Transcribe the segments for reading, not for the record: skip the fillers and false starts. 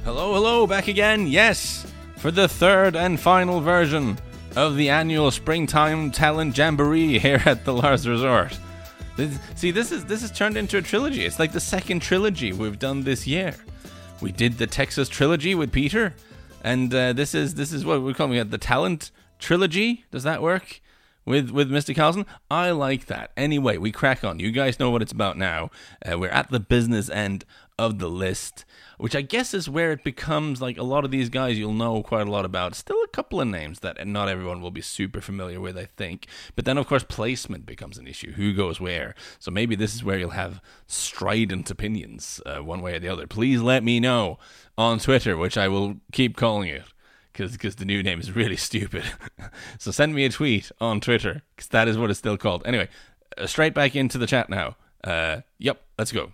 Hello, back again, yes, for the third and final version of the annual Springtime Talent Jamboree here at the Lars Resort. This is turned into a trilogy. It's like the second trilogy we've done this year. We did the Texas trilogy with Peter, and this is what we're calling it, the Talent Trilogy. Does that work? With Mr. Carlson? I like that. Anyway, we crack on. You guys know what it's about now. We're at the business end of the list, which I guess is where it becomes like a lot of these guys you'll know quite a lot about. Still a couple of names that not everyone will be super familiar with, I think. But then, of course, placement becomes an issue. Who goes where? So maybe this is where you'll have strident opinions, one way or the other. Please let me know on Twitter, which I will keep calling it, because the new name is really stupid. So send me a tweet on Twitter, because that is what it's still called. Anyway, straight back into the chat now. Yep, let's go.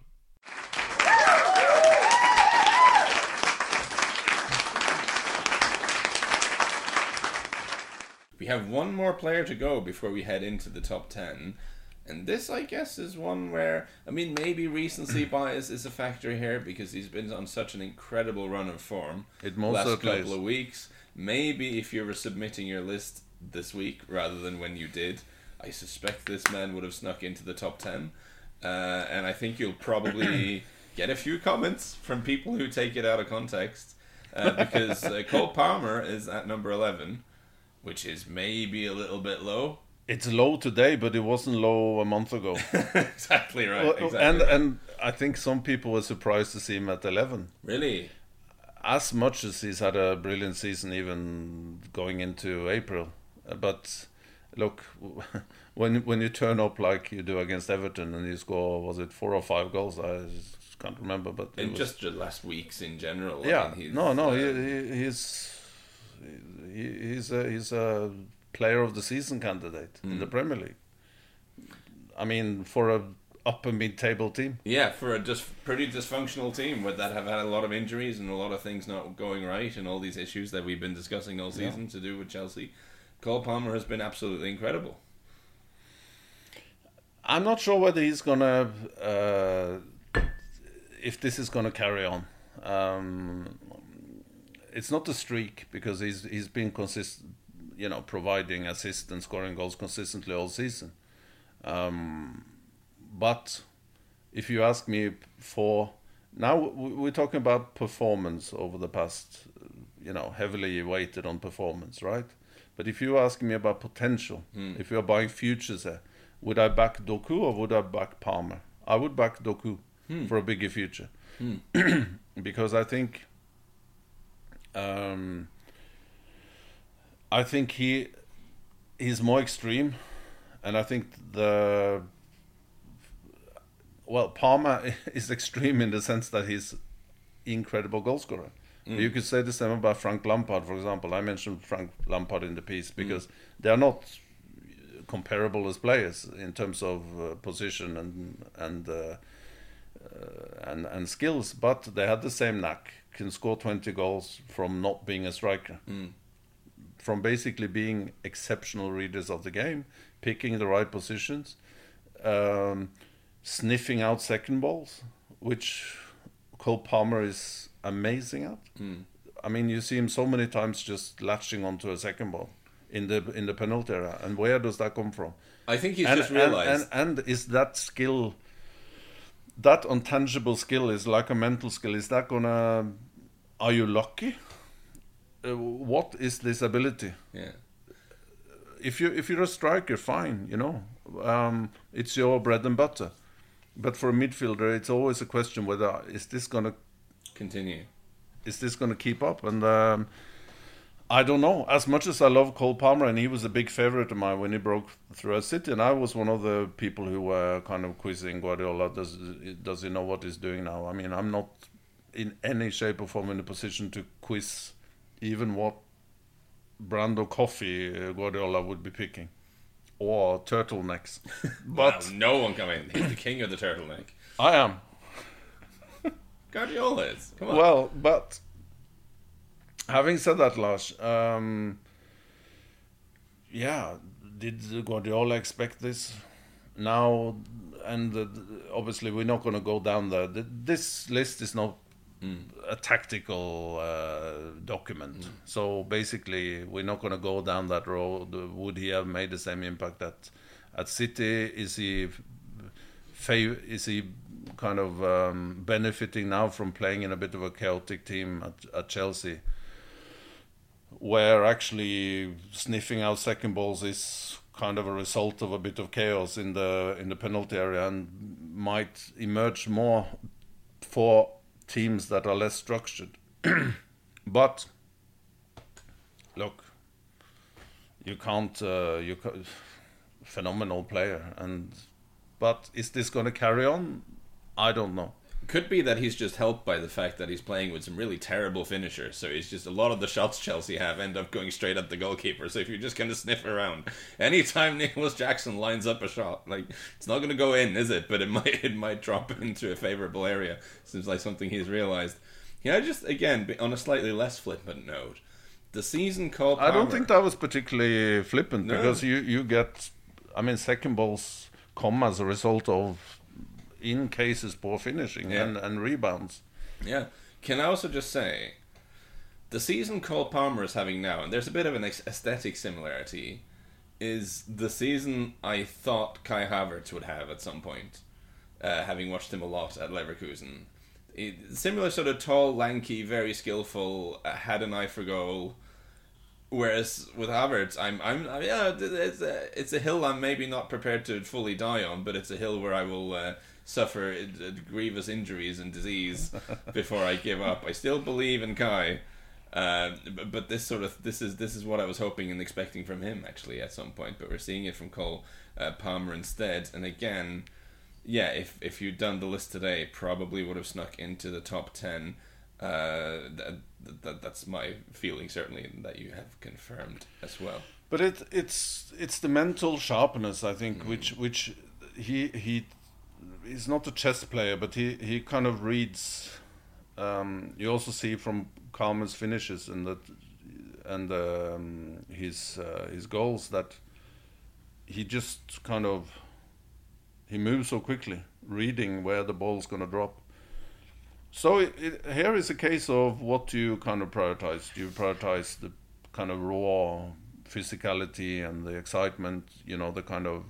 We have one more player to go before we head into the top 10. And this, I guess, is one where, I mean, maybe recency bias is a factor here because he's been on such an incredible run of form the last couple of weeks. Maybe if you were submitting your list this week rather than when you did, I suspect this man would have snuck into the top 10. And I think you'll probably get a few comments from people who take it out of context because Cole Palmer is at number 11, which is maybe a little bit low. It's low today, but it wasn't low a month ago. Exactly right. Well, exactly and I think some people were surprised to see him at 11. Really? As much as he's had a brilliant season, even going into April. But look, when you turn up like you do against Everton and you score, was it 4 or 5 goals? I just can't remember. But in just the last weeks in general. Yeah. I mean, he's a player of the season candidate in the Premier League. I mean, for a upper mid-table team. Yeah, for a just pretty dysfunctional team that have had a lot of injuries and a lot of things not going right and all these issues that we've been discussing all season to do with Chelsea. Cole Palmer has been absolutely incredible. I'm not sure whether he's gonna if this is gonna carry on. It's not a streak because he's been consistent, providing assists and scoring goals consistently all season. But if you ask me now we're talking about performance over the past, heavily weighted on performance, right? But if you ask me about potential, if you're buying futures there, would I back Doku or would I back Palmer? I would back Doku for a bigger future. Because I think he's more extreme, and I think Palmer is extreme in the sense that he's incredible goal scorer. You could say the same about Frank Lampard, for example. I mentioned Frank Lampard in the piece because they are not comparable as players in terms of position and skills, but they had the same knack. Can score 20 goals from not being a striker, from basically being exceptional readers of the game, picking the right positions, sniffing out second balls, which Cole Palmer is amazing at. I mean, you see him so many times just latching onto a second ball in the penalty area, and where does that come from? I think he's just realised. And is that skill, that intangible skill, is like a mental skill? Is that gonna? Are you lucky? What is this ability? Yeah. If you're a striker, fine, it's your bread and butter. But for a midfielder, it's always a question whether is this gonna continue? Is this gonna keep up? And I don't know. As much as I love Cole Palmer, and he was a big favorite of mine when he broke through at City, and I was one of the people who were kind of quizzing Guardiola. Does he know what he's doing now? I mean, I'm not in any shape or form in a position to quiz even what brand of coffee Guardiola would be picking, or turtlenecks. But no one come in. He's the king of the turtleneck. I am. Guardiola is. Come on. Well, but having said that, Lars, did Guardiola expect this? Now, and obviously we're not going to go down there. This list is not a tactical document. So basically, we're not going to go down that road. Would he have made the same impact at City? Is he kind of benefiting now from playing in a bit of a chaotic team at Chelsea, where actually sniffing out second balls is kind of a result of a bit of chaos in the penalty area, and might emerge more for teams that are less structured. But look, you can't phenomenal player, but is this going to carry on? I don't know. Could be that he's just helped by the fact that he's playing with some really terrible finishers. So it's just a lot of the shots Chelsea have end up going straight at the goalkeeper. So if you're just kind of sniff around, anytime Nicholas Jackson lines up a shot, like, it's not going to go in, is it? But it might drop into a favourable area. Seems like something he's realised. Yeah, just again on a slightly less flippant note, the season called Palmer, I don't think that was particularly flippant, No. because you get, I mean, second balls come as a result of, in cases, poor finishing and rebounds. Yeah. Can I also just say, the season Cole Palmer is having now, and there's a bit of an aesthetic similarity, is the season I thought Kai Havertz would have at some point, having watched him a lot at Leverkusen. Similar sort of tall, lanky, very skillful, had an eye for goal. Whereas with Havertz, it's a hill I'm maybe not prepared to fully die on, but it's a hill where I will suffer grievous injuries and disease before I give up. I still believe in Kai, but this is what I was hoping and expecting from him actually at some point. But we're seeing it from Cole Palmer instead. And again, yeah, if you'd done the list today, probably would have snuck into the top 10. That's my feeling, certainly, that you have confirmed as well. But it's the mental sharpness, I think, which he's not a chess player, but he kind of reads. You also see from Palmer's finishes and his goals that he just kind of he moves so quickly, reading where the ball's going to drop. So here is a case of what do you kind of prioritize? Do you prioritize the kind of raw physicality and the excitement, the kind of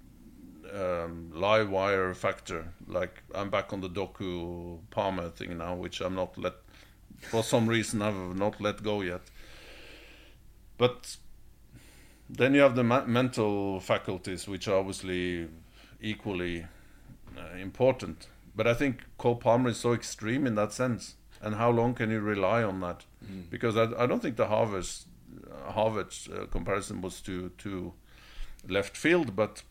live wire factor? Like, I'm back on the Doku Palmer thing now, which I'm not for some reason I've not let go yet. But then you have the mental faculties, which are obviously equally important. But I think Cole Palmer is so extreme in that sense. And how long can you rely on that? Because I don't think the Harvard's comparison was to left field, but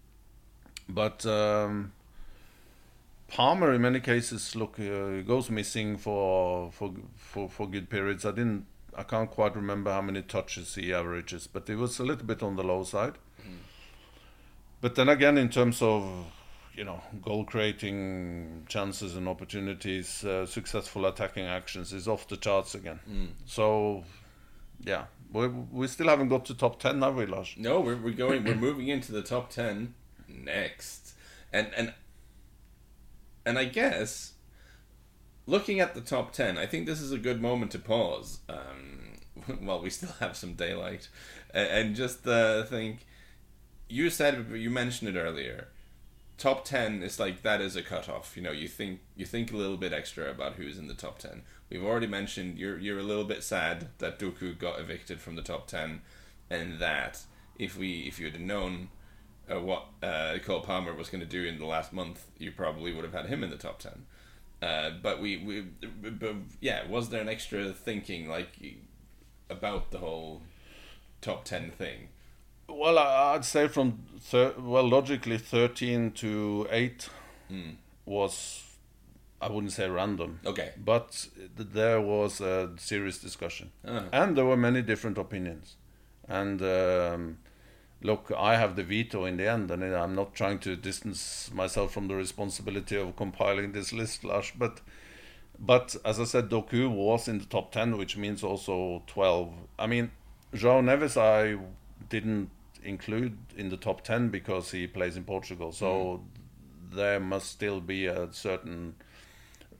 Palmer in many cases goes missing for good periods. I can't quite remember how many touches he averages, but it was a little bit on the low side. But then again, in terms of goal creating chances and opportunities, successful attacking actions is off the charts again. So, yeah, we still haven't got to top 10, have we, Lars? No, we're moving into the top 10 next, and I guess looking at the top 10, I think this is a good moment to pause while we still have some daylight, and just think. You mentioned it earlier. Top 10 is like, that is a cutoff. You think a little bit extra about who's in the top 10. We've already mentioned you're a little bit sad that Doku got evicted from the top 10, and that if you had known what Cole Palmer was going to do in the last month, you probably would have had him in the top 10. But was there an extra thinking about the whole top 10 thing? Well, I'd say logically 13 to 8 was, I wouldn't say random. Okay. But there was a serious discussion. And there were many different opinions. And look, I have the veto in the end, and I'm not trying to distance myself from the responsibility of compiling this list, Lars. But as I said, Doku was in the top 10, which means also 12. I mean, João Neves I didn't include in the top 10 because he plays in Portugal, so there must still be a certain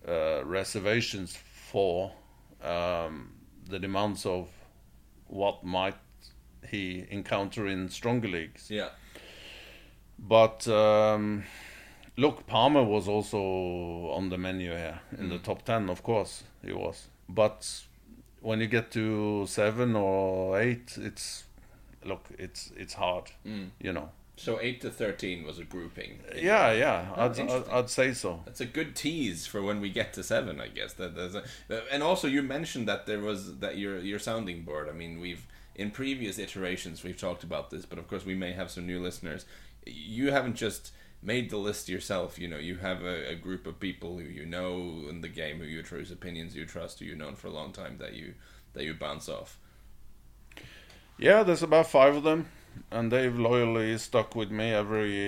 reservations for the demands of what might he encounter in stronger leagues. Yeah. But look, Palmer was also on the menu here in the top 10, of course he was. But when you get to 7 or 8, it's hard, you know. So 8 to 13 was a grouping. Yeah, interesting. I'd say so. That's a good tease for when we get to 7, I guess. And also you mentioned that there was that your sounding board. I mean, we've in previous iterations we've talked about this, but of course we may have some new listeners. You haven't just made the list yourself. You know, you have a group of people who you know in the game, who whose opinions you trust, who you've known for a long time, that you bounce off. Yeah, there's about 5 of them, and they've loyally stuck with me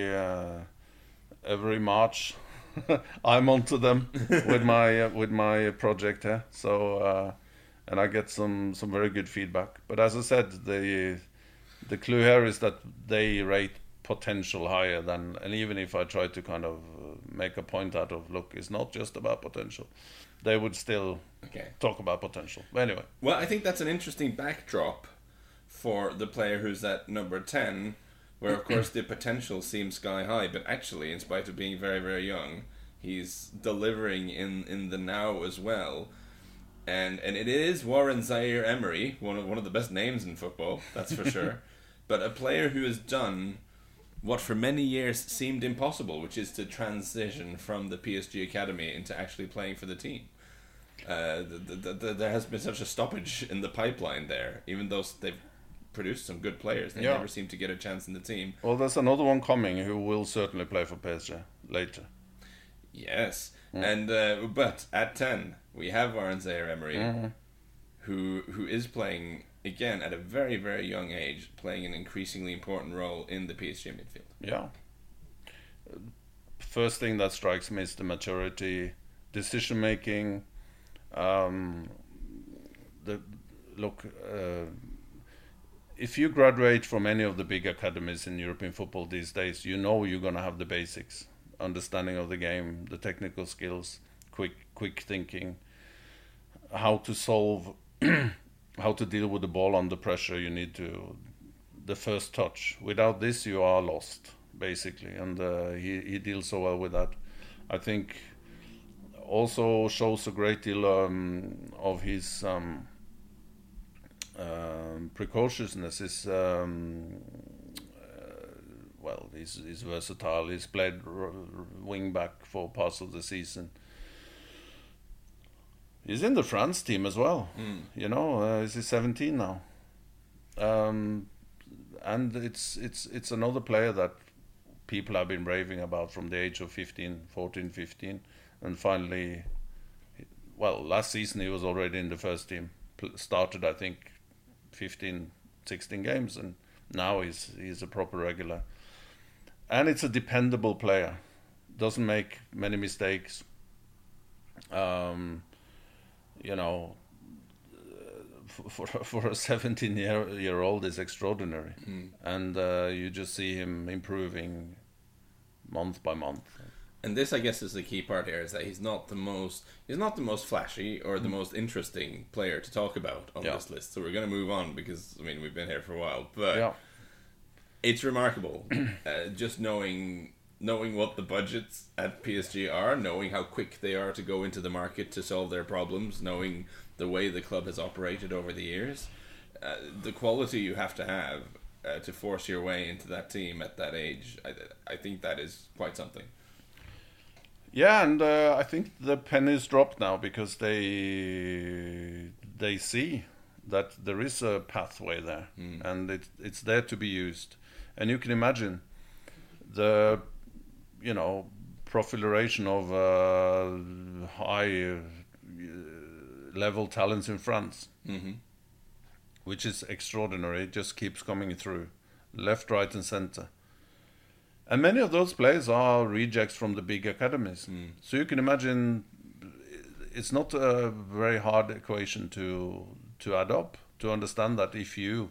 every March. I'm onto them with my project here. So and I get some very good feedback. But as I said, the clue here is that they rate potential higher than, and even if I try to kind of make a point out of, look, it's not just about potential, they would still talk about potential. But anyway. Well, I think that's an interesting backdrop for the player who's at number 10, where of course the potential seems sky high, but actually, in spite of being very, very young, he's delivering in the now as well. And it is Warren Zaire-Emery, one of the best names in football, that's for sure. But a player who has done what for many years seemed impossible, which is to transition from the PSG academy into actually playing for the team. There has been such a stoppage in the pipeline there, even though they've produced some good players. They never seem to get a chance in the team. Well, there's another one coming who will certainly play for PSG later. Yes, and but at 10 we have Warren Zaire-Emery, who is playing again at a very, very young age, playing an increasingly important role in the PSG midfield. Yeah. First thing that strikes me is the maturity, decision making. If you graduate from any of the big academies in European football these days, you know you're going to have the basics, understanding of the game, the technical skills, quick thinking, how to solve, how to deal with the ball under pressure. You need the first touch. Without this, you are lost, basically. And he deals so well with that. I think also shows a great deal of his precociousness. He's versatile. He's played wing back for parts of the season. He's in the France team as well. You know, he's 17 now, and it's another player that people have been raving about from the age of 14, 15, and finally, last season he was already in the first team. Started, I think, 15, 16 games, and now he's a proper regular. And it's a dependable player. Doesn't make many mistakes. You know, for a 17-year-old is extraordinary, and you just see him improving month by month. And this, I guess, is the key part here: is that he's not the most flashy or the most interesting player to talk about on this list. So we're going to move on because we've been here for a while, but it's remarkable just knowing what the budgets at PSG are, knowing how quick they are to go into the market to solve their problems, knowing the way the club has operated over the years, the quality you have to force your way into that team at that age. I think that is quite something. Yeah, and I think the pennies dropped now because they see that there is a pathway there, and it's there to be used. And you can imagine the proliferation of high level talents in France, which is extraordinary. It just keeps coming through, left, right, and center. And many of those players are rejects from the big academies. So you can imagine it's not a very hard equation to add up, to understand that if you...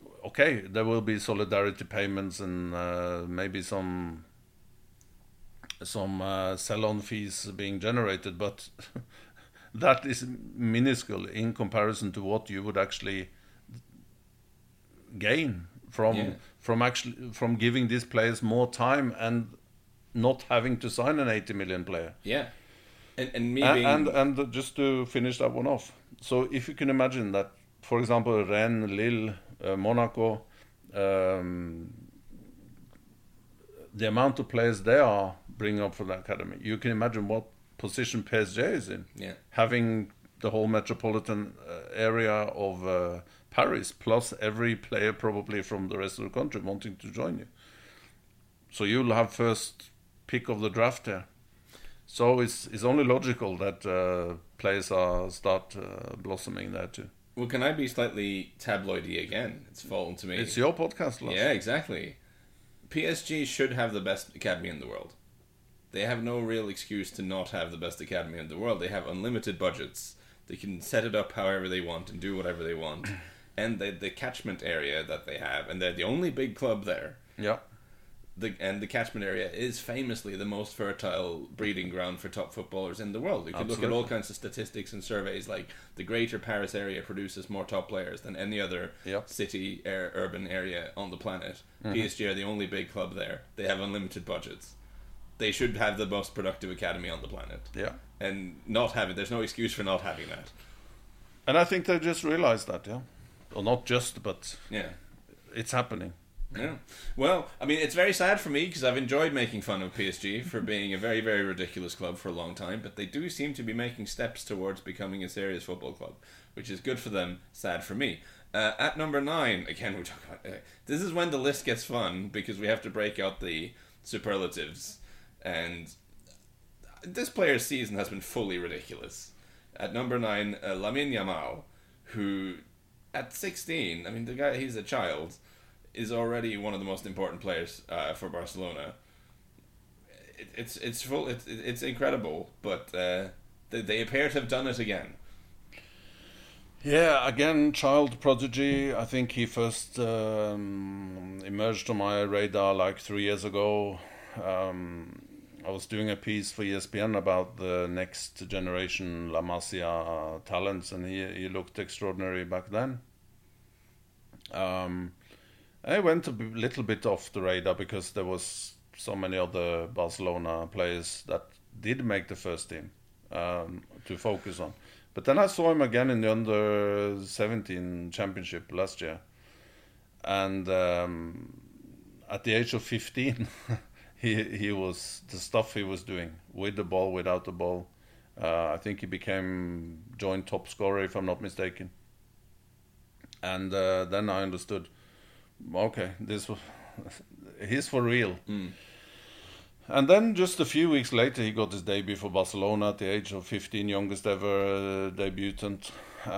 there will be solidarity payments and maybe some sell-on fees being generated, but that is minuscule in comparison to what you would actually gain from giving these players more time and not having to sign an 80 million player. Yeah. And just to finish that one off, so if you can imagine that, for example, Rennes, Lille, Monaco, the amount of players they are bringing up for the academy, you can imagine what position PSG is in. Yeah. Having the whole metropolitan area of Paris, plus every player probably from the rest of the country wanting to join you. So you'll have first pick of the draft there. So it's only logical that players start blossoming there too. Well, can I be slightly tabloidy again? It's fallen to me. It's your podcast, Lars. Yeah, exactly. PSG should have the best academy in the world. They have no real excuse to not have the best academy in the world. They have unlimited budgets. They can set it up however they want and do whatever they want. And the catchment area that they have, and they're the only big club there. Yeah. The catchment area is famously the most fertile breeding ground for top footballers in the world. You can look at all kinds of statistics and surveys, like the greater Paris area produces more top players than any other city urban area on the planet. PSG are the only big club there. They have unlimited budgets. They should have the most productive academy on the planet. Yeah. And there's no excuse for not having that. And I think they just realized that, yeah. Or not just, but yeah, it's happening. Yeah. Well, I mean, it's very sad for me because I've enjoyed making fun of PSG for being a very, very ridiculous club for a long time, but they do seem to be making steps towards becoming a serious football club, which is good for them, sad for me. At number 9, again, we talk about this is when the list gets fun because we have to break out the superlatives, and this player's season has been fully ridiculous. At number 9, Lamine Yamal, who at 16, I mean, the guy, he's a child, is already one of the most important players for Barcelona. It's incredible, but they appear to have done it again. Yeah, again, child prodigy. I think he first emerged on my radar like 3 years ago. I was doing a piece for ESPN about the next generation La Masia talents, and he looked extraordinary back then. I went a little bit off the radar because there was so many other Barcelona players that did make the first team to focus on. But then I saw him again in the under-17 championship last year. And at the age of 15, he was the stuff he was doing with the ball, without the ball. I think he became joint top scorer, if I'm not mistaken. And then I understood, okay, he's for real. And then just a few weeks later, he got his debut for Barcelona at the age of 15, youngest ever debutant.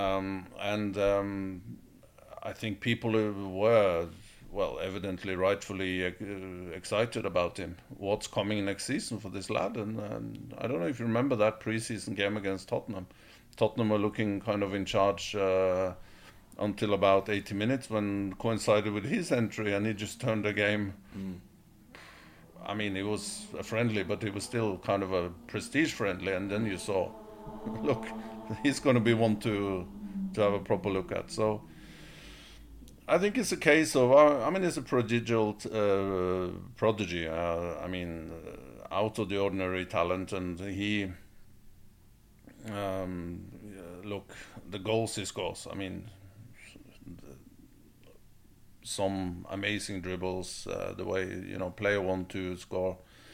I think people were, well, evidently, rightfully excited about him. What's coming next season for this lad? And I don't know if you remember that preseason game against Tottenham. Tottenham were looking kind of in charge until about 80 minutes when coincided with his entry, and he just turned the game. I mean, it was a friendly, but it was still kind of a prestige friendly, and then you saw, look, he's going to be one to have a proper look at. So I think it's a case of, I mean, it's a prodigy. I mean, out of the ordinary talent, and he, look, the goals he scores, I mean, some amazing dribbles, the way, player want to score,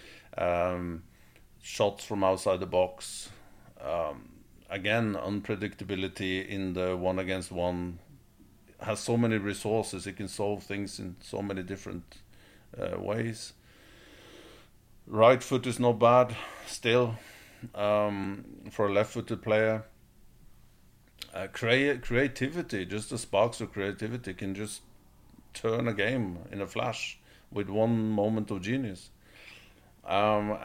shots from outside the box, again, unpredictability in the 1-against-1, has so many resources, he can solve things in so many different ways. Right foot is not bad still for a left-footed player. Creativity, just the sparks of creativity can just turn a game in a flash with one moment of genius. Yeah,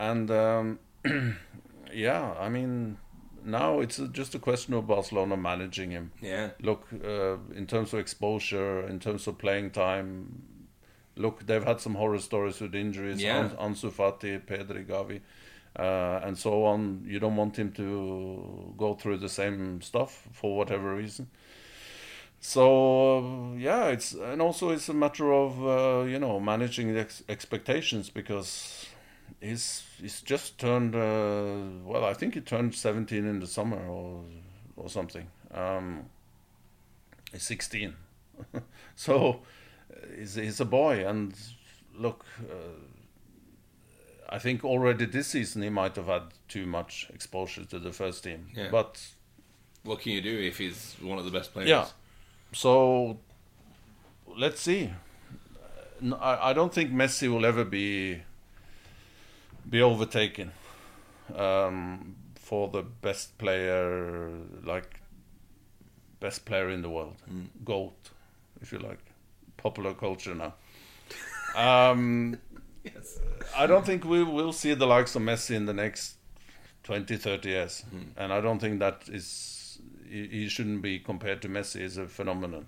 I mean, now it's just a question of Barcelona managing him. Yeah. Look, in terms of exposure, in terms of playing time, look, they've had some horror stories with injuries. Yeah. Ansu Fati, Pedri, Gavi, and so on. You don't want him to go through the same stuff for whatever reason. So yeah, it's a matter of managing the expectations, because he's just turned I think he turned 17 in the summer or something. He's 16, so he's a boy. And look, I think already this season he might have had too much exposure to the first team. Yeah. But what can you do if he's one of the best players? Yeah. So let's see. I don't think Messi will ever be overtaken for the best player, like best player in the world, GOAT, if you like, popular culture now. Yes. I don't think we will see the likes of Messi in the next 20, 30 years, and I don't think that is. He shouldn't be compared to Messi as a phenomenon.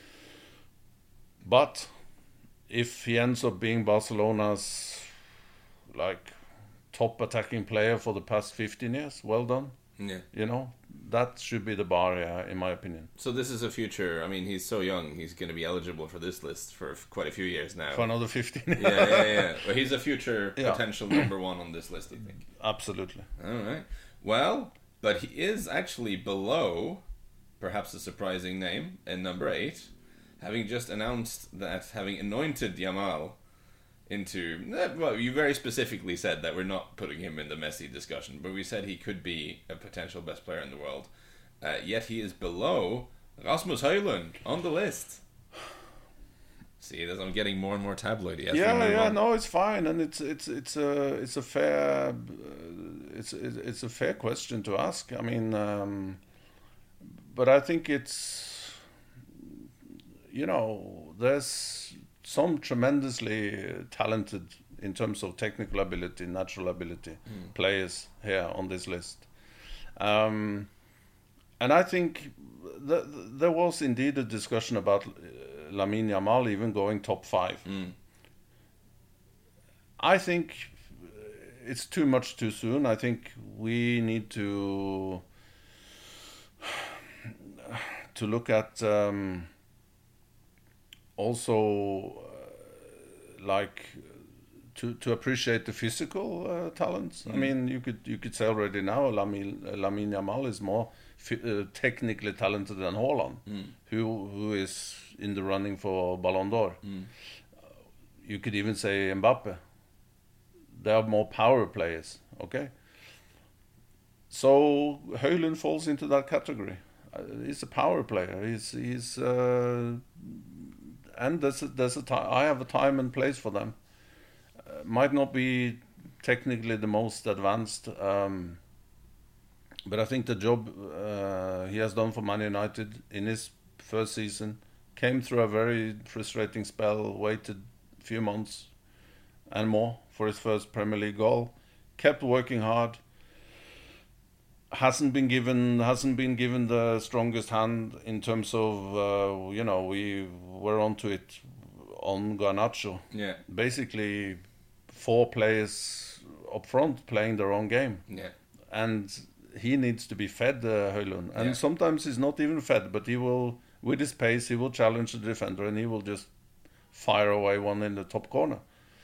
But if he ends up being Barcelona's like top attacking player for the past 15 years, well done. Yeah. That should be the bar, in my opinion. So this is a future. I mean, he's so young. He's going to be eligible for this list for quite a few years now. For another 15. Yeah. But he's a future potential number one on this list, I think. Absolutely. All right. Well, but he is actually below, perhaps a surprising name, in number 8, having just announced that, having anointed Yamal into... Well, you very specifically said that we're not putting him in the Messi discussion, but we said he could be a potential best player in the world. Yet he is below Rasmus Højlund on the list. See, I'm getting more and more tabloidy. No, it's fine, and it's a fair it's a fair question to ask. I mean, but I think it's there's some tremendously talented in terms of technical ability, natural ability players here on this list, and I think there was indeed a discussion about Lamine Yamal even going top 5. I think it's too much too soon. I think we need to look at also to appreciate the physical talents. I mean, you could say already now Lamine Yamal is more technically talented than Haaland, who is in the running for Ballon d'Or. You could even say Mbappe. They are more power players, okay? So Højlund falls into that category. He's a power player. He's and there's a time. I have a time and place for them. Might not be technically the most advanced, but I think the job he has done for Man United in his first season, came through a very frustrating spell, waited a few months and more for his first Premier League goal, kept working hard, hasn't been given the strongest hand in terms of we were onto it on Garnacho. Yeah. Basically 4 players up front playing their own game. Yeah. And he needs to be fed, Højlund. And sometimes he's not even fed, but he will, with his pace, he will challenge the defender and he will just fire away one in the top corner.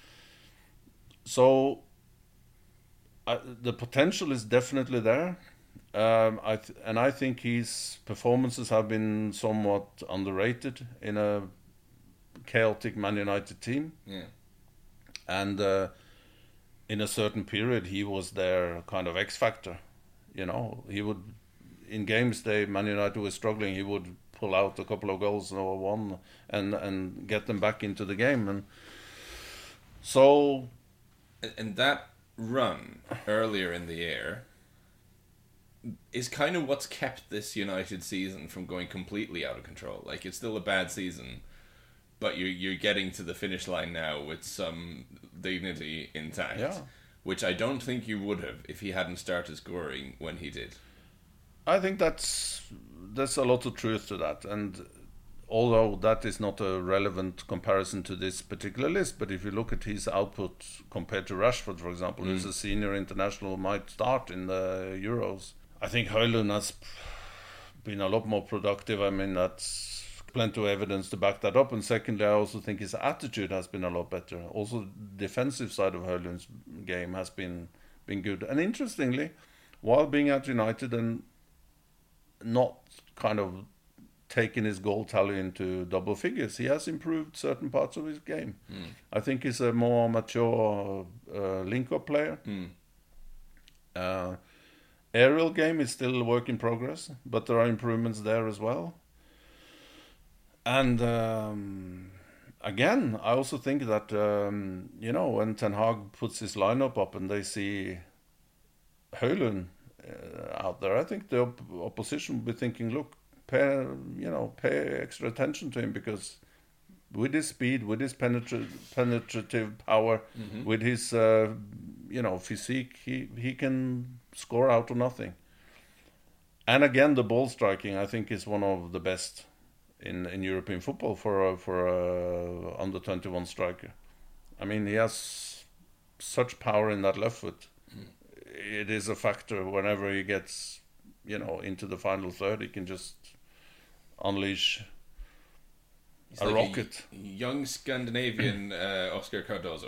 So the potential is definitely there. I think his performances have been somewhat underrated in a chaotic Man United team. Yeah. And in a certain period, he was their kind of X factor. He would, in games Man United was struggling, he would pull out a couple of goals or one and get them back into the game. And so, and that run earlier in the year is kind of what's kept this United season from going completely out of control. Like, it's still a bad season, but you're getting to the finish line now with some dignity intact, which I don't think you would have if he hadn't started scoring when he did. I think there's a lot of truth to that, and although that is not a relevant comparison to this particular list, but if you look at his output compared to Rashford, for example, who's a senior international, might start in the Euros. I think Højlund has been a lot more productive. I mean, that's plenty of evidence to back that up. And secondly, I also think his attitude has been a lot better. Also, the defensive side of Højlund's game has been good. And interestingly, while being at United and not kind of taking his goal tally into double figures, he has improved certain parts of his game. I think he's a more mature link-up player. Aerial game is still a work in progress, but there are improvements there as well. And again, I also think that, when Ten Hag puts his lineup up and they see Højlund out there, I think the opposition will be thinking, look, pay extra attention to him, because with his speed, with his penetrative power, with his physique, he can score out of nothing. And again, the ball striking, I think, is one of the best in European football for a under 21 striker. I mean, he has such power in that left foot. It is a factor whenever he gets into the final third. He can just unleash a rocket. Young Scandinavian Oscar Cardozo.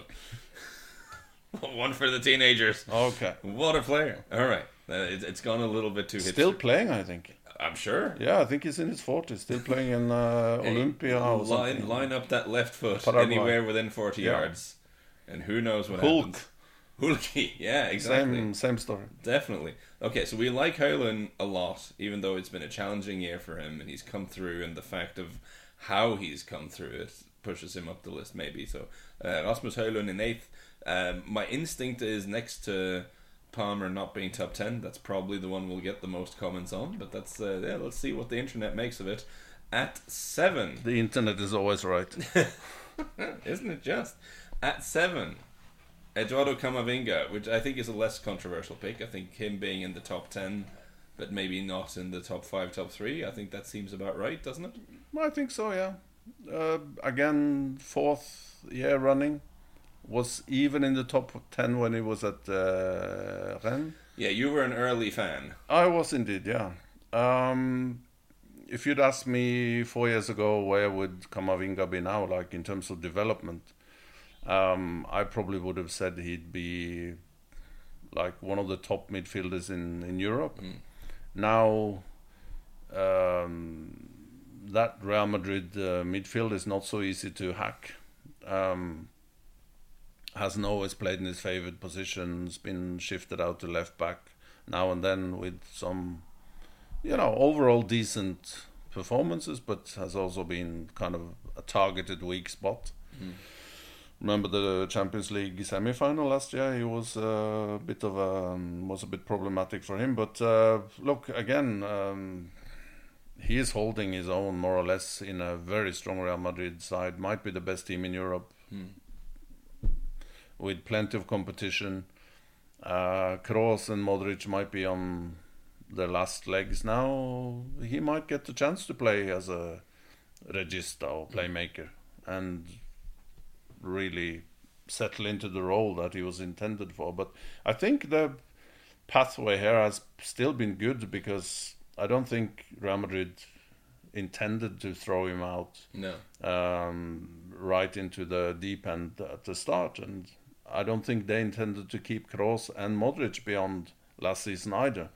One for the teenagers. Okay. What a player. All right. It's gone a little bit too hipster. Still playing, I think. I'm sure. Yeah, I think he's in his 40s. Still playing in Olympia or something. Line up that left foot Paraguay. Anywhere within 40 yards. And who knows what happens. Hulk. Yeah, exactly. Same story. Definitely. Okay, so we like Højlund a lot, even though it's been a challenging year for him, and he's come through, and the fact of how he's come through it pushes him up the list, maybe. So, Rasmus Højlund in 8th. My instinct is next to Palmer not being top 10. That's probably the one we'll get the most comments on, but that's, let's see what the internet makes of it. At 7. The internet is always right. Isn't it just? At 7. Eduardo Camavinga, which I think is a less controversial pick. I think him being in the top 10, but maybe not in the top 5, top 3. I think that seems about right, doesn't it? I think so, yeah. Again, 4th year running. Was even in the top 10 when he was at Rennes. Yeah, you were an early fan. I was indeed, yeah. If you'd asked me 4 years ago where would Camavinga be now, like in terms of development, I probably would have said he'd be like one of the top midfielders in Europe. Now, that Real Madrid midfield is not so easy to hack. Hasn't always played in his favoured positions, been shifted out to left back now and then with some, overall decent performances, but has also been kind of a targeted weak spot. Remember the Champions League semi-final last year? He was a bit problematic for him. But look, again, he is holding his own more or less in a very strong Real Madrid side. Might be the best team in Europe. With plenty of competition. Kroos and Modric might be on their last legs now. He might get the chance to play as a regista or playmaker and really settle into the role that he was intended for. But I think the pathway here has still been good, because I don't think Real Madrid intended to throw him out right into the deep end at the start, and I don't think they intended to keep Kroos and Modric beyond last season either.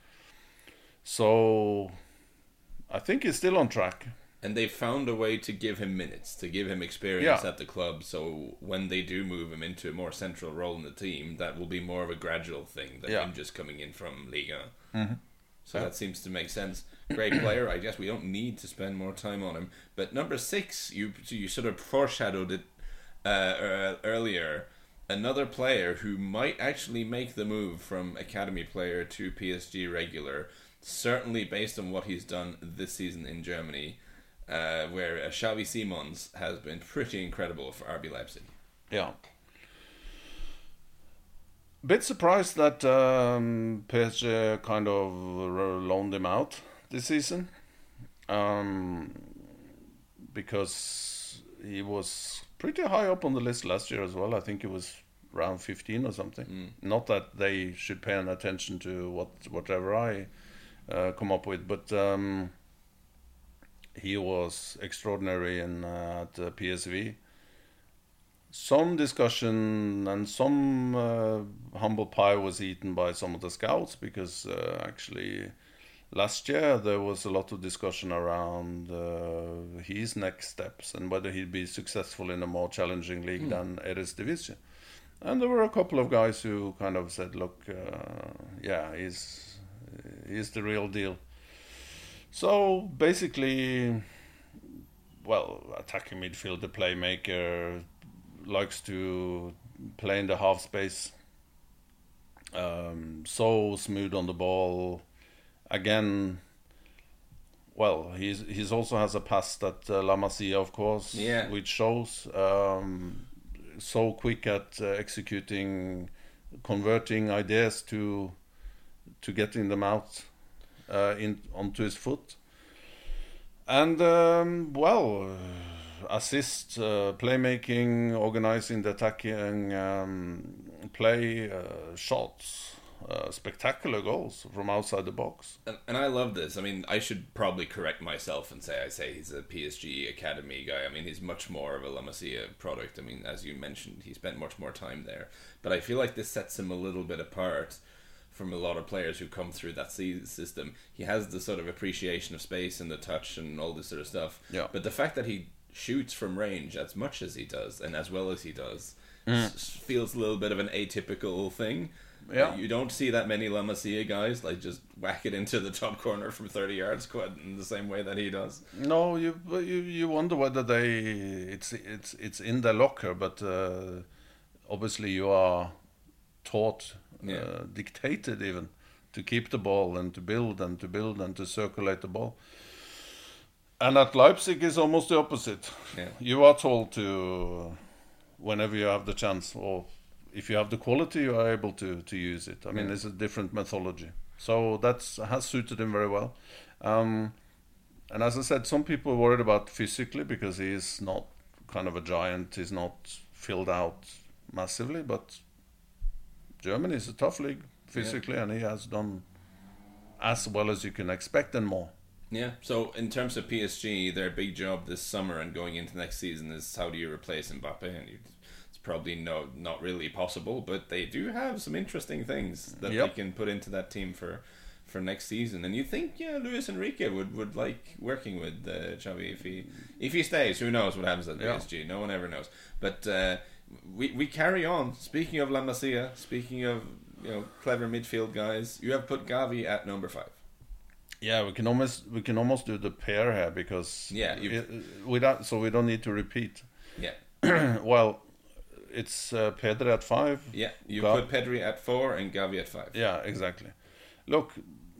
So I think he's still on track. And they found a way to give him minutes, to give him experience at the club, so when they do move him into a more central role in the team, that will be more of a gradual thing than him just coming in from Liga. So that seems to make sense. Great player. I guess we don't need to spend more time on him. But number 6, you sort of foreshadowed it earlier. Another player who might actually make the move from academy player to PSG regular, certainly based on what he's done this season in Germany, where Xavi Simons has been pretty incredible for RB Leipzig. Yeah. Bit surprised that PSG kind of loaned him out this season. because he was pretty high up on the list last year as well. I think it was around 15 or something. Not that they should pay an attention to whatever I come up with, but he was extraordinary at PSV. Some discussion and some humble pie was eaten by some of the scouts, because actually last year there was a lot of discussion around his next steps and whether he'd be successful in a more challenging league than Eredivisie. And there were a couple of guys who kind of said, look, yeah, he's the real deal. So basically, well, attacking midfield, the playmaker, likes to play in the half space. So smooth on the ball. Again, well, he's also has a past at La Masia, of course, which shows. So quick at executing, converting ideas to getting them out onto his foot. And well, assist, playmaking, organizing the attacking play, shots, spectacular goals from outside the box. And I love this. I mean, I should probably correct myself and say he's a PSG academy guy. I mean, he's much more of a La Masia product. I mean, as you mentioned, he spent much more time there. But I feel like this sets him a little bit apart from a lot of players who come through that system. He has the sort of appreciation of space and the touch and all this sort of stuff. Yeah. But the fact that he shoots from range as much as he does and as well as he does feels a little bit of an atypical thing. Yeah. You don't see that many La Masia guys like just whack it into the top corner from 30 yards quite in the same way that he does. No, you wonder whether it's in their locker, but obviously you are taught, dictated even, to keep the ball and to build and to circulate the ball. And at Leipzig is almost the opposite. Yeah. You are told to, whenever you have the chance, or if you have the quality, you are able to use it. I mean, it's a different methodology. So that has suited him very well. And as I said, some people are worried about physically because he is not kind of a giant. He's not filled out massively. But Germany is a tough league physically, and he has done as well as you can expect and more. Yeah, so in terms of PSG, their big job this summer and going into next season is how do you replace Mbappe? And it's probably not really possible, but they do have some interesting things that they can put into that team for next season. And you think, Luis Enrique would like working with Xavi if he stays. Who knows what happens at PSG? No one ever knows. But we carry on. Speaking of La Masia, speaking of clever midfield guys, you have put Gavi at number 5. Yeah, we can almost do the pair here because so we don't need to repeat. Yeah. Well, it's Pedri at 5. Yeah, you put Pedri at 4 and Gavi at 5. Yeah, exactly. Look,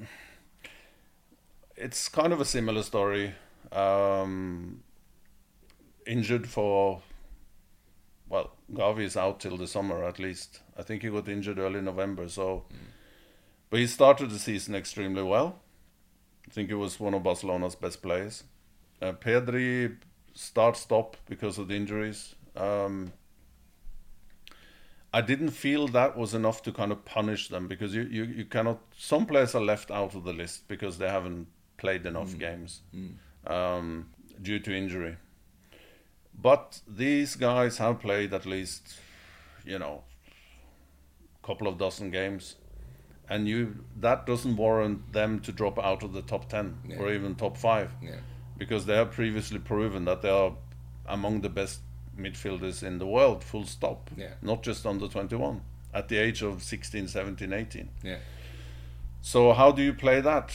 it's kind of a similar story. Injured for, well, Gavi is out till the summer at least. I think he got injured early November. So, but he started the season extremely well. I think he was one of Barcelona's best players. Pedri stop because of the injuries. I didn't feel that was enough to kind of punish them because you cannot. Some players are left out of the list because they haven't played enough games due to injury. But these guys have played at least, couple of dozen games. And that doesn't warrant them to drop out of the top 10 or even top 5. Yeah. Because they have previously proven that they are among the best midfielders in the world, full stop. Yeah. Not just under 21, at the age of 16, 17, 18. Yeah. So how do you play that?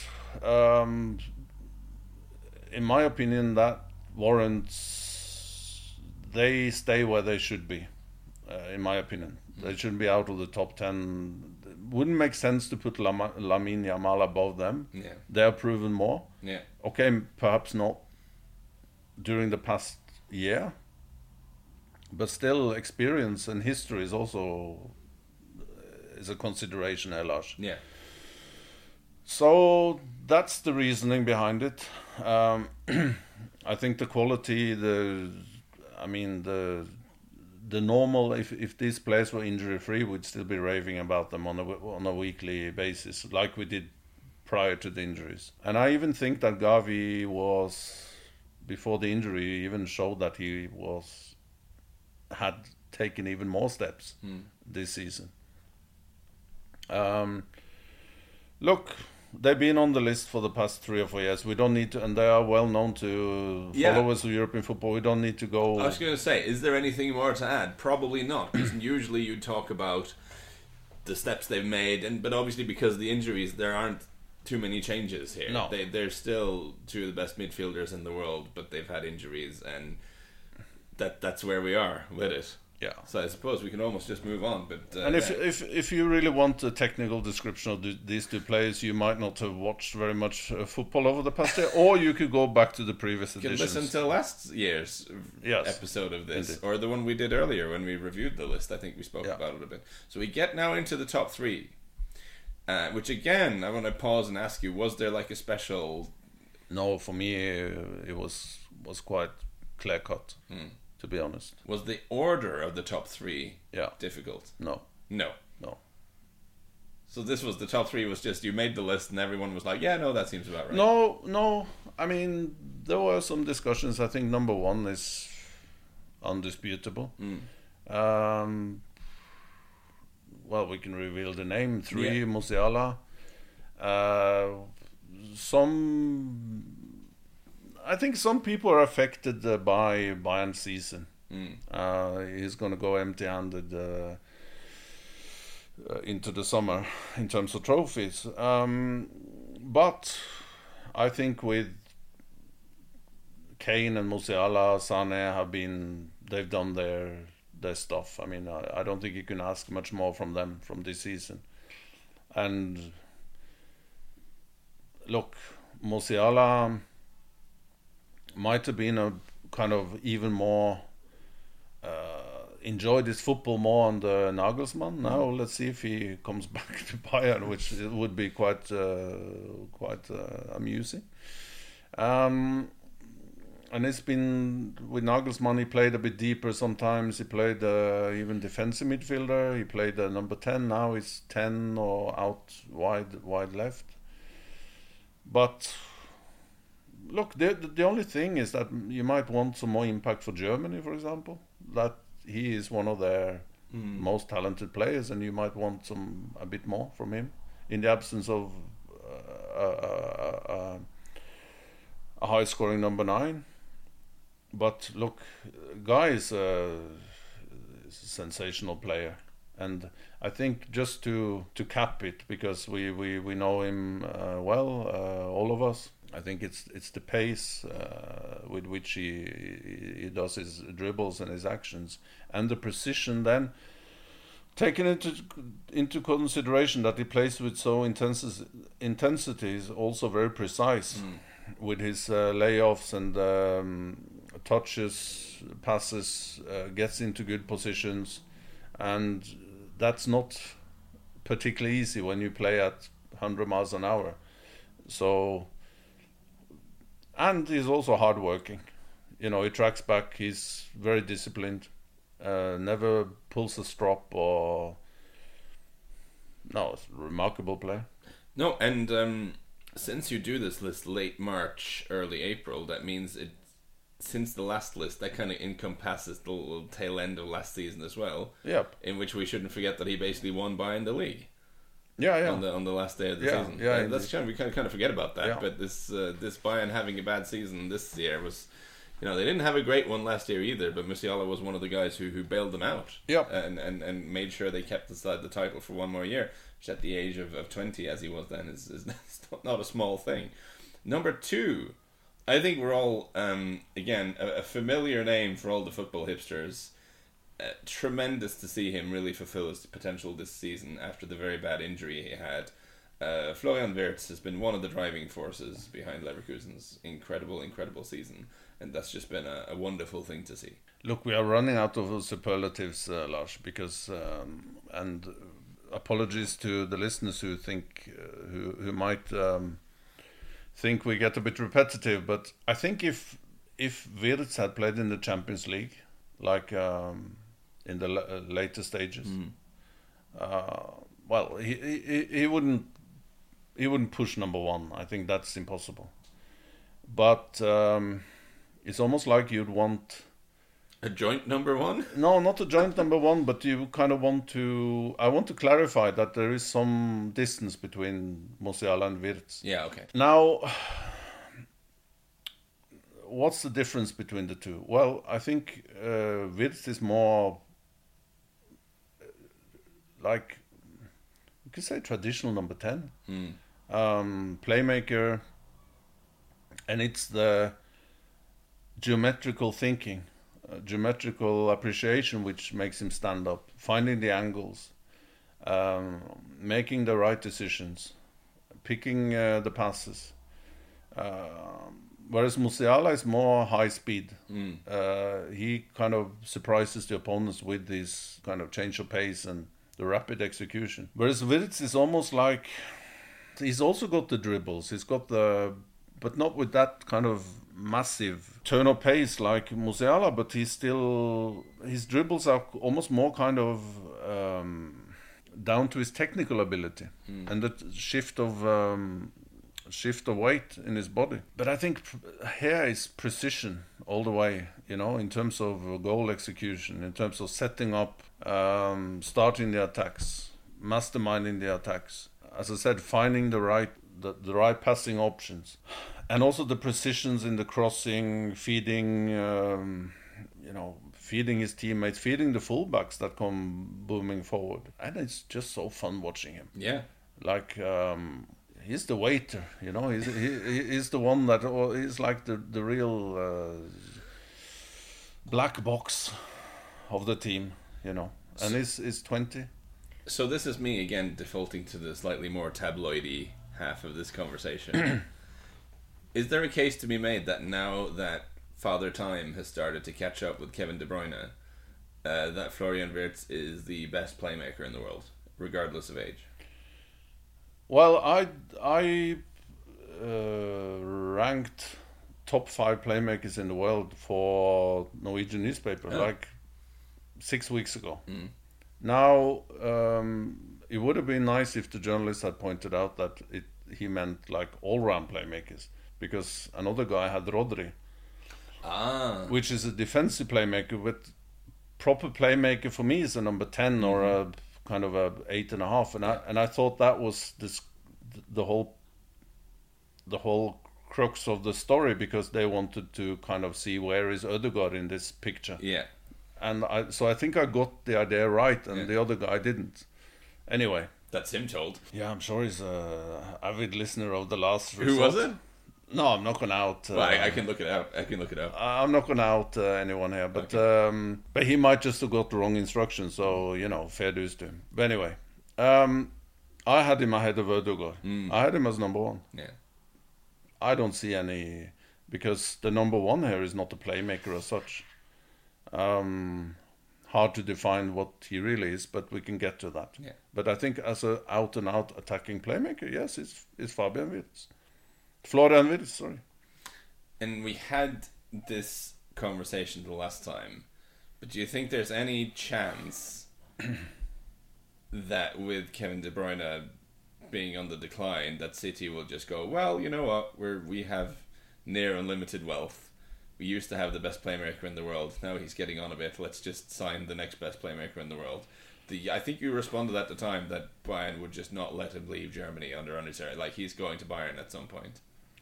In my opinion, that warrants they stay where they should be, in my opinion. They shouldn't be out of the top 10. Wouldn't make sense to put Lamine Yamal above them. Yeah. They have proven more. Yeah. Okay, perhaps not during the past year, but still experience and history is also a consideration, Lars. Yeah. So that's the reasoning behind it. I think the quality, the normal, if these players were injury free, we'd still be raving about them on a weekly basis, like we did prior to the injuries. And I even think that Gavi was, before the injury, even showed that he had taken even more steps this season. Look, they've been on the list for the past 3 or 4 years. We don't need to, and they are well known to followers of European football. We don't need to go. I was going to say, is there anything more to add? Probably not, because usually you talk about the steps they've made, but obviously because of the injuries, there aren't too many changes here. No. They're still 2 of the best midfielders in the world, but they've had injuries, and that's where we are with it. Yeah. So I suppose we can almost just move on. But and if you really want a technical description of these 2 players, you might not have watched very much football over the past year, or you could go back to the previous editions. You can listen to last year's episode of this, indeed, or the one we did earlier when we reviewed the list. I think we spoke about it a bit. So we get now into the top 3, which again, I want to pause and ask you: was there like a special? No, for me it was quite clear cut. To be honest. Was the order of the top 3 difficult? No. So this was the top 3 was just you made the list and everyone was like, yeah, no, that seems about right. No. I mean, there were some discussions. I think number 1 is undisputable. Well, we can reveal the name. 3, Musiala. I think some people are affected by Bayern's season. He's going to go empty-handed into the summer in terms of trophies. But I think with Kane and Musiala, Sané they've done their stuff. I mean, I don't think you can ask much more from them from this season. And look, Musiala might have been a kind of even more enjoyed his football more under Nagelsmann. Now let's see if he comes back to Bayern, which it would be quite amusing. And it's been with Nagelsmann. He played a bit deeper sometimes. He played even defensive midfielder. He played number 10. Now he's 10 or out wide left. But look, the only thing is that you might want some more impact for Germany, for example. That he is one of their most talented players, and you might want a bit more from him in the absence of a high-scoring number 9. But look, Guy is a sensational player, and I think just to cap it, because we know him well, all of us. I think it's the pace with which he does his dribbles and his actions, and the precision. Then, taking into consideration that he plays with so intensity is also very precise with his layoffs and touches, passes, gets into good positions, and that's not particularly easy when you play at 100 miles an hour. So. And he's also hardworking. He tracks back. He's very disciplined. Never pulls a strop or. No, it's a remarkable player. No, and since you do this list late March, early April, that means since the last list, that kind of encompasses the little tail end of last season as well. Yep. In which we shouldn't forget that he basically won Bayern the league. Yeah. On the last day of the season. Yeah, that's we kind of forget about that. Yeah. But this Bayern having a bad season this year was, they didn't have a great one last year either. But Musiala was one of the guys who bailed them out. Yep. And made sure they kept the title for one more year, which at the age of 20 as he was then is not a small thing. Number 2, I think we're all again a familiar name for all the football hipsters. Tremendous to see him really fulfill his potential this season after the very bad injury he had. Florian Wirtz has been one of the driving forces behind Leverkusen's incredible season, and that's just been a wonderful thing to see. Look, we are running out of superlatives, Lars, because and apologies to the listeners who think who might think we get a bit repetitive, but I think if if Wirtz had played in the Champions League, like in the later stages, well, he wouldn't push number one. I think that's impossible. But it's almost like you'd want a joint number one. No, not a joint number one, but you kind of want to. I want to clarify that there is some distance between Musiala and Wirtz. Yeah. Okay. Now, what's the difference between the two? Well, I think Wirtz is more like you could say traditional number 10, playmaker, and it's the geometrical thinking, geometrical appreciation which makes him stand up, finding the angles, making the right decisions, picking the passes. Whereas Musiala is more high speed. He kind of surprises the opponents with his kind of change of pace and the rapid execution. Whereas Wirtz is almost like he's also got the dribbles. He's got the, but not with that kind of massive turn of pace like Musiala. But he's still, his dribbles are almost more kind of down to his technical ability and the shift of weight in his body. But I think here is precision all the way, in terms of goal execution, in terms of setting up, starting the attacks, masterminding the attacks. As I said, finding the right passing options, and also the precisions in the crossing, feeding his teammates, feeding the fullbacks that come booming forward. And it's just so fun watching him. Yeah. Like, he's the waiter, he's the one that is like the real black box of the team, and he's 20. So this is me again defaulting to the slightly more tabloidy half of this conversation. Is there a case to be made that now that Father Time has started to catch up with Kevin De Bruyne, that Florian Wirtz is the best playmaker in the world, regardless of age? Well, I ranked top 5 playmakers in the world for Norwegian newspaper like 6 weeks ago. Now, it would have been nice if the journalist had pointed out that he meant like all-round playmakers, because another guy had Rodri, which is a defensive playmaker, but proper playmaker for me is a number 10 or a kind of a 8.5, and I thought that was the whole crux of the story, because they wanted to kind of see where is Ødegaard in this picture. Yeah. And so I think I got the idea right, and the other guy didn't. Anyway. That's him told. Yeah, I'm sure he's an avid listener of the last resort. Who was it? No, I'm not going out. Well, I can look it up. I'm not going out anyone here, but okay. But he might just have got the wrong instructions, so, fair dues to him. But anyway, I had him ahead of Ødegaard. I had him as number 1. Yeah. I don't see any, because the number 1 here is not a playmaker as such. Hard to define what he really is, but we can get to that. Yeah. But I think as an out-and-out attacking playmaker, yes, it's Fabian Wirtz. Florian Wirtz, sorry. And we had this conversation the last time, but do you think there's any chance that with Kevin De Bruyne being on the decline, that City will just go, well, you know what, we have near unlimited wealth. We used to have the best playmaker in the world. Now he's getting on a bit. Let's just sign the next best playmaker in the world. I think you responded at the time that Bayern would just not let him leave Germany under any circumstances. Like, he's going to Bayern at some point.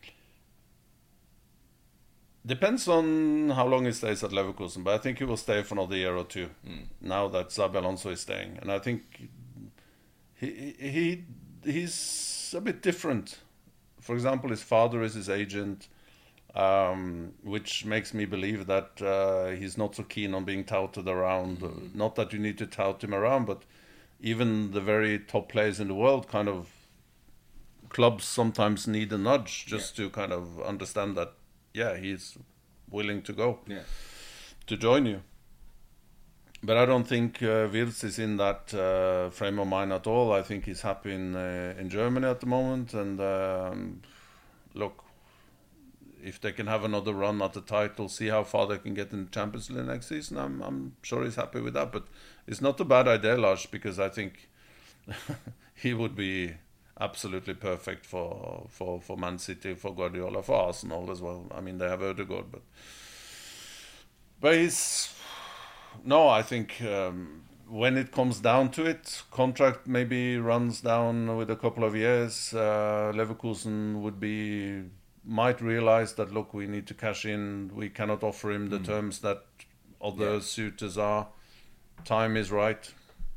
Depends on how long he stays at Leverkusen, but I think he will stay for another year or two. Now that Xabi Alonso is staying, and I think he's a bit different. For example, his father is his agent. Which makes me believe that he's not so keen on being touted around. Not that you need to tout him around, but even the very top players in the world, kind of clubs sometimes need a nudge just to kind of understand that, he's willing to go to join you. But I don't think Wirtz is in that frame of mind at all. I think he's happy in Germany at the moment, and look. if they can have another run at the title, see how far they can get in the Champions League next season, I'm sure he's happy with that. But it's not a bad idea, Lars, because I think he would be absolutely perfect for Man City, for Guardiola, for Arsenal as well. I mean, they have Ødegaard, but I think when it comes down to it, contract maybe runs down with a couple of years. Leverkusen might realize that, look, we need to cash in. We cannot offer him the terms that other suitors are. Time is right.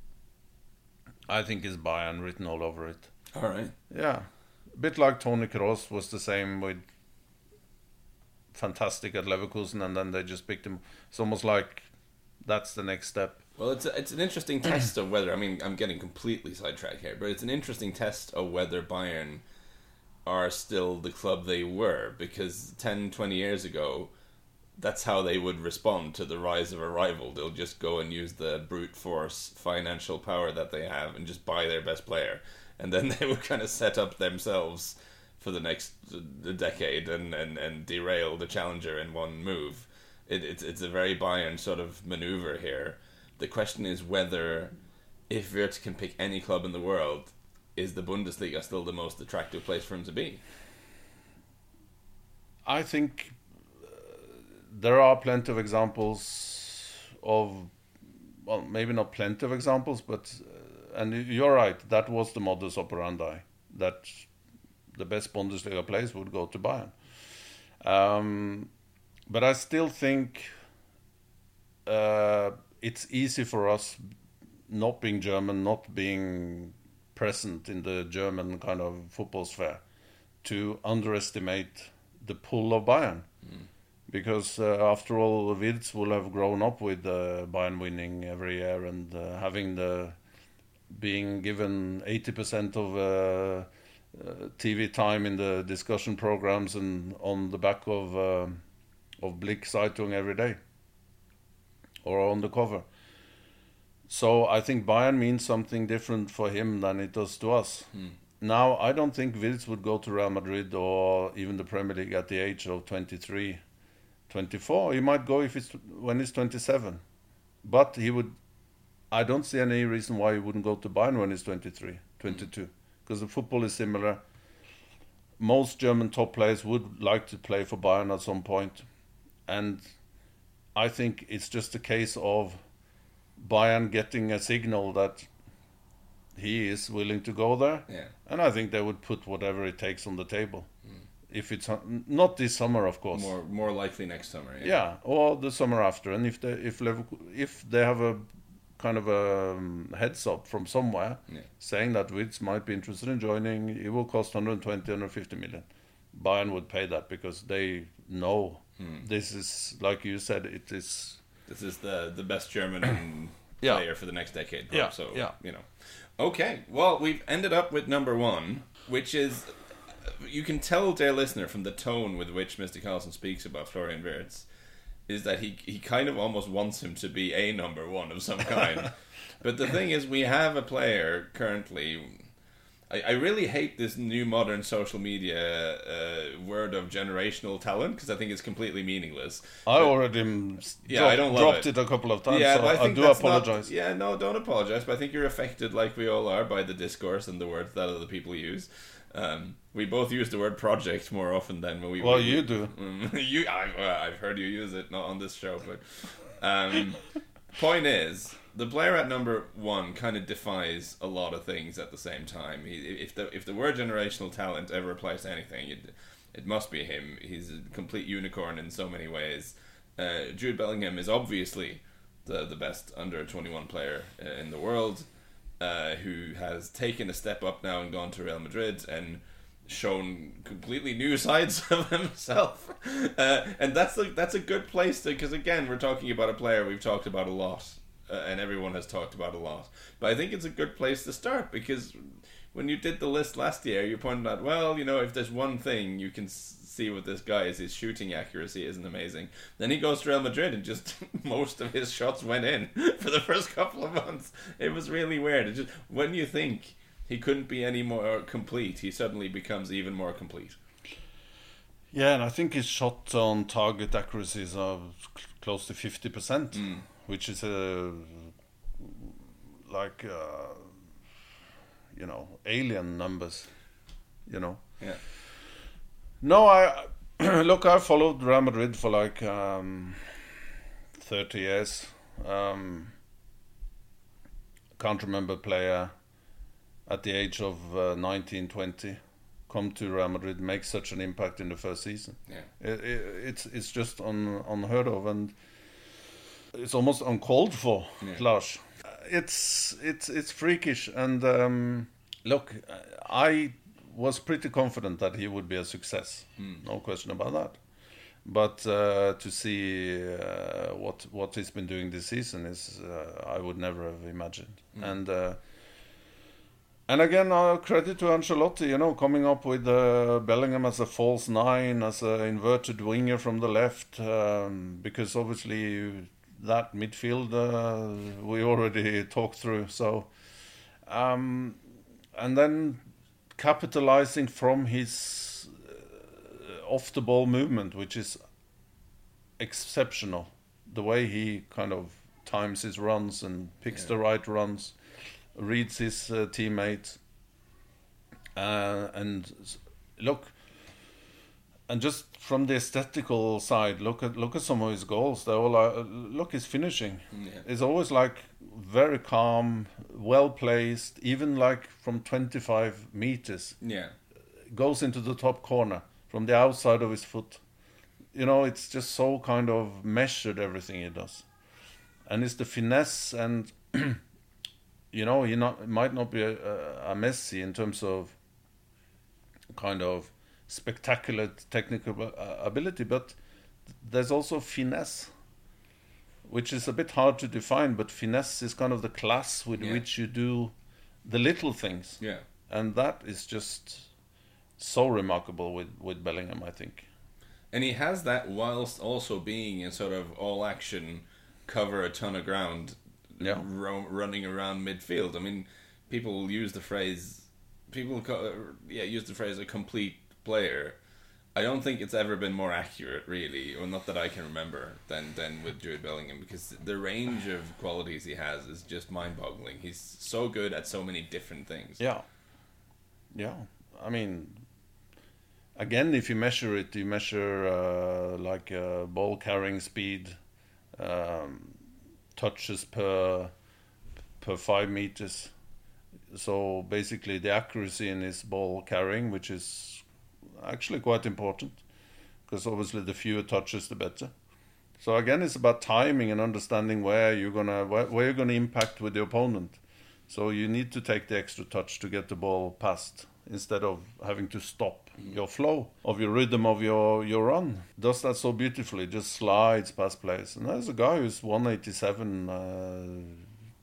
I think it's Bayern written all over it. All right. Yeah. A bit like Toni Kroos was the same with fantastic at Leverkusen, and then they just picked him. It's almost like that's the next step. Well, it's an interesting test of whether, I mean, I'm getting completely sidetracked here, but it's an interesting test of whether Bayern are still the club they were, because 10, 20 years ago, that's how they would respond to the rise of a rival. They'll just go and use the brute force financial power that they have and just buy their best player. And then they would kind of set up themselves for the next decade and derail the challenger in one move. It's a very Bayern sort of maneuver here. The question is whether, if Wirtz can pick any club in the world, is the Bundesliga still the most attractive place for him to be? I think there are plenty of examples of, well, maybe not plenty of examples, but, and you're right, that was the modus operandi, that the best Bundesliga players would go to Bayern. But I still think it's easy for us, not being German, not being present in the German kind of football sphere, to underestimate the pull of Bayern. Because after all, Wirtz will have grown up with Bayern winning every year and being given 80% of TV time in the discussion programs and on the back of Blick Zeitung every day, or on the cover. So I think Bayern means something different for him than it does to us. Now, I don't think Wirtz would go to Real Madrid or even the Premier League at the age of 23, 24. He might go when he's 27. But he would. I don't see any reason why he wouldn't go to Bayern when he's 23, 22. Because the football is similar. Most German top players would like to play for Bayern at some point. And I think it's just a case of Bayern getting a signal that he is willing to go there. Yeah. And I think they would put whatever it takes on the table. If it's not this summer, of course. More likely next summer. Yeah, or the summer after. And if they have a kind of a heads up from somewhere saying that Wirtz might be interested in joining, it will cost 120, 150 million. Bayern would pay that because they know this is, like you said, it is. This is the best German player for the next decade. Yeah. So, you know. Okay, well, we've ended up with number one, which is, you can tell, dear listener, from the tone with which Mr. Carlson speaks about Florian Wirtz, is that he kind of almost wants him to be a number one of some kind. But the thing is, we have a player currently. I really hate this new modern social media word of generational talent, because I think it's completely meaningless. I already I don't love dropped it a couple of times, yeah, so but I do apologize. No, don't apologize, but I think you're affected, like we all are, by the discourse and the words that other people use. We both use the word project more often than when we... Well, you do. I've heard you use it, not on this show, but... point is, the player at number one kind of defies a lot of things at the same time. If the word generational talent ever applies to anything, it must be him. He's a complete unicorn in so many ways. Jude Bellingham is obviously the best under-21 player in the world, who has taken a step up now and gone to Real Madrid and shown completely new sides of himself. And that's a good place to, because again, we're talking about a player we've talked about a lot. And everyone has talked about a lot. But I think it's a good place to start, because when you did the list last year, you pointed out, well, you know, if there's one thing you can see with this guy is his shooting accuracy isn't amazing. Then he goes to Real Madrid and just most of his shots went in for the first couple of months. It was really weird. It just, when you think he couldn't be any more complete, he suddenly becomes even more complete. Yeah, and I think his shot on target accuracies are close to 50%, which is like alien numbers. Yeah. No, I look. I followed Real Madrid for like 30 years. Can't remember a player at the age of 19, 20 come to Real Madrid, make such an impact in the first season. Yeah. It's just unheard of, and it's almost uncalled for. Lars. It's freakish, and look, I was pretty confident that he would be a success. No question about that. But to see what he's been doing this season is I would never have imagined. And again, credit to Ancelotti, coming up with Bellingham as a false nine, as an inverted winger from the left, because obviously that midfield we already talked through. So, and then capitalizing from his off-the-ball movement, which is exceptional. The way he kind of times his runs and picks the right runs, reads his teammates, and look, and just from the aesthetical side, look at some of his goals. They're all look, his finishing is always like very calm, well placed, even like from 25 meters. Yeah, goes into the top corner from the outside of his foot. It's just so kind of measured, everything he does, and it's the finesse, and he might not be a Messi in terms of kind of spectacular technical ability, but there's also finesse, which is a bit hard to define. But finesse is kind of the class with which you do the little things, and that is just so remarkable with Bellingham, I think. And he has that whilst also being in sort of all action, cover a ton of ground, running around midfield. I mean, people use the phrase, use the phrase a complete player. I don't think it's ever been more accurate, really, or not that I can remember, than with Jude Bellingham, because the range of qualities he has is just mind-boggling. He's so good at so many different things. Yeah. I mean, again, if you measure it, you measure like ball carrying speed, touches per 5 meters. So basically the accuracy in his ball carrying, which is actually quite important, because obviously the fewer touches the better. So again, it's about timing and understanding where you're gonna impact with the opponent. So you need to take the extra touch to get the ball past, instead of having to stop your flow of your rhythm of your run. Does that so beautifully, just slides past players. And there's a guy who's 187,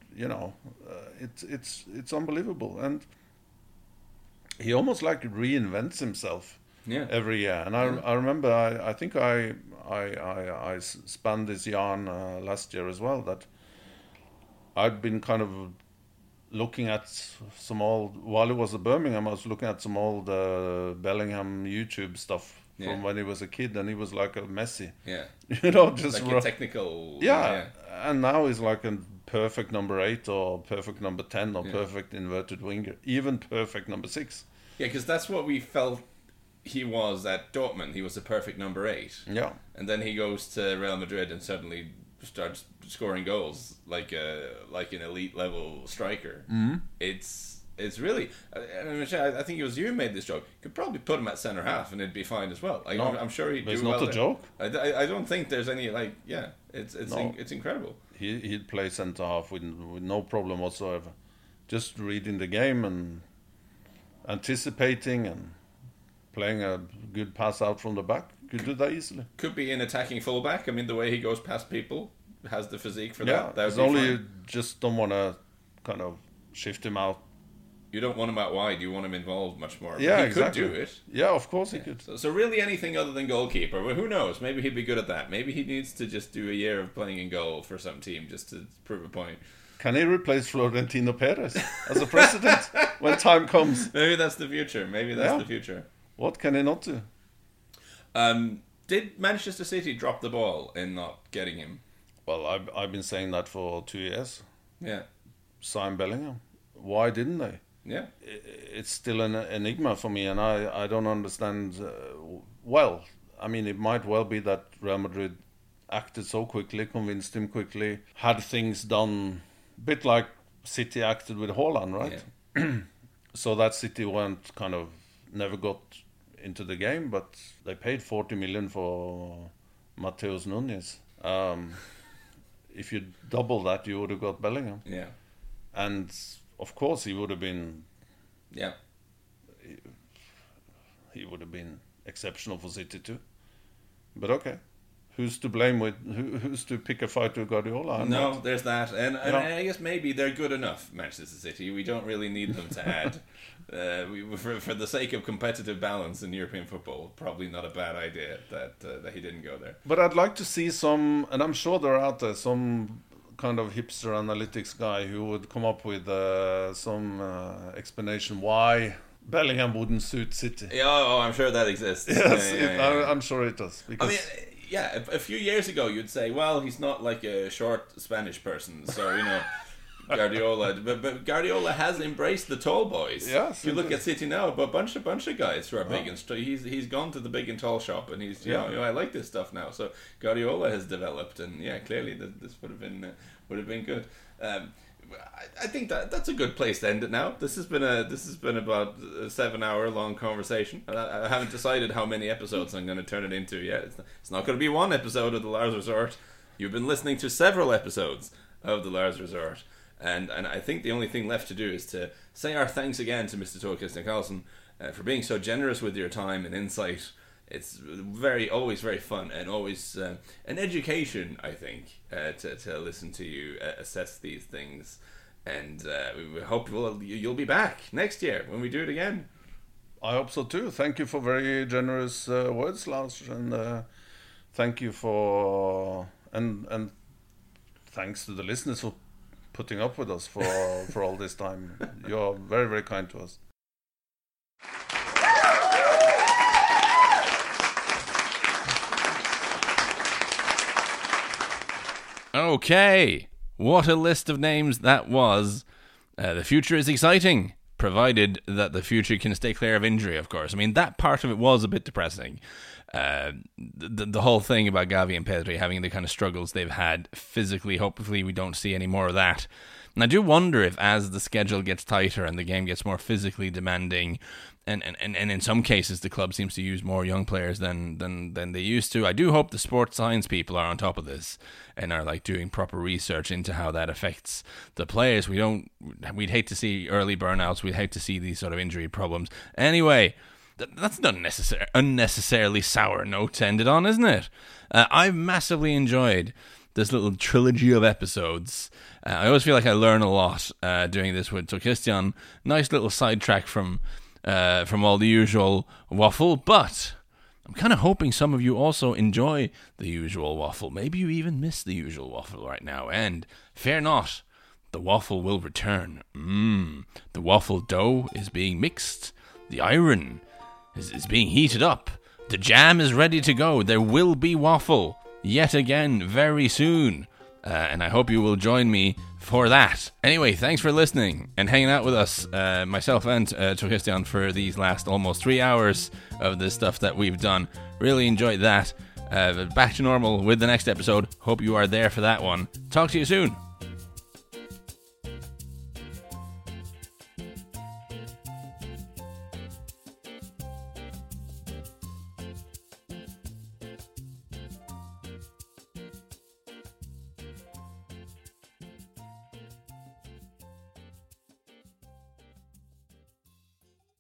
it's unbelievable. And he almost like reinvents himself every year. And I remember, I think I spun this yarn last year as well, that I'd been kind of looking at some old, while he was at Birmingham, I was looking at some old Bellingham YouTube stuff from when he was a kid, and he was like a Messi. Yeah. Just like a technical. Yeah. And now he's like a perfect number 8 or perfect number 10 or perfect inverted winger, even perfect number 6. Yeah, because that's what we felt he was at Dortmund. He was a perfect number 8. Yeah. And then he goes to Real Madrid and suddenly starts scoring goals like an elite level striker. Mm-hmm. It's really. I think it was you who made this joke. You could probably put him at centre half and it'd be fine as well. I'm sure he'd do well. It's not a joke. I don't think there's any it's incredible. He'd play centre half with no problem whatsoever. Just reading the game and anticipating and playing a good pass out from the back. Could do that easily. Could be an attacking fullback. I mean, the way he goes past people has the physique for that. That would it's be only fine. You just don't want to kind of shift him out. You don't want him out wide. You want him involved much more. Yeah, he exactly. could do it. Yeah, of course he could. So really anything other than goalkeeper. Well, who knows? Maybe he'd be good at that. Maybe he needs to just do a year of playing in goal for some team just to prove a point. Can he replace Florentino Perez as a president when time comes? Maybe that's the future. The future. What can he not do? Did Manchester City drop the ball in not getting him? Well, I've been saying that for 2 years. Yeah. Sign Bellingham. Why didn't they? Yeah. It's still an enigma for me, and I don't understand. Well, I mean, it might well be that Real Madrid acted so quickly, convinced him quickly, had things done a bit like City acted with Haaland, right? Yeah. So that City never got into the game, but they paid 40 million for Mateus Nunes. If you double that, you would have got Bellingham. Yeah. And of course, he would have been. Yeah. He would have been exceptional for City too. But okay, who's to blame who's to pick a fight with Guardiola? No, there's that, and I guess maybe they're good enough, Manchester City. We don't really need them to add. For the sake of competitive balance in European football, probably not a bad idea that he didn't go there. But I'd like to see some, and I'm sure they're out there, some kind of hipster analytics guy who would come up with some explanation why Bellingham wouldn't suit City. Yeah, I'm sure that exists. Yes, I'm sure it does. Because a few years ago you'd say, well, he's not like a short Spanish person, so Guardiola, but Guardiola has embraced the tall boys. Yes, if you look at City now, a bunch of guys who are big and he's gone to the big and tall shop, and he's I like this stuff now. So Guardiola has developed, and clearly this would have been good. I think that's a good place to end it now. This has been about a 7-hour long conversation. I haven't decided how many episodes I'm going to turn it into yet. It's not going to be one episode of the Lars Resort. You've been listening to several episodes of the Lars Resort. And I think the only thing left to do is to say our thanks again to Mr. Tor Christian Karlsson for being so generous with your time and insight. It's always very fun, and always an education, I think, to listen to you assess these things. And we hope you'll be back next year when we do it again. I hope so too. Thank you for very generous words, Lars, and thank you for and thanks to the listeners for putting up with us for all this time. You're very, very kind to us. Okay, what a list of names that was. The future is exciting, provided that the future can stay clear of injury, of course. I mean, that part of it was a bit depressing. The whole thing about Gavi and Pedri having the kind of struggles they've had physically, hopefully we don't see any more of that. And I do wonder if, as the schedule gets tighter and the game gets more physically demanding, and in some cases the club seems to use more young players than they used to, I do hope the sports science people are on top of this and are like doing proper research into how that affects the players. We'd hate to see early burnouts. We'd hate to see these sort of injury problems. Anyway, that's not unnecessarily sour note to end it on, isn't it? I've massively enjoyed this little trilogy of episodes. I always feel like I learn a lot doing this with Tor Christian. Nice little sidetrack from all the usual waffle, but I'm kind of hoping some of you also enjoy the usual waffle. Maybe you even miss the usual waffle right now, and fear not, the waffle will return. The waffle dough is being mixed. The iron is being heated up. The jam is ready to go. There will be waffle yet again very soon. And I hope you will join me for that. Anyway, thanks for listening and hanging out with us, myself and Tor Christian, for these last almost 3 hours of the stuff that we've done. Really enjoyed that. Back to normal with the next episode. Hope you are there for that one. Talk to you soon.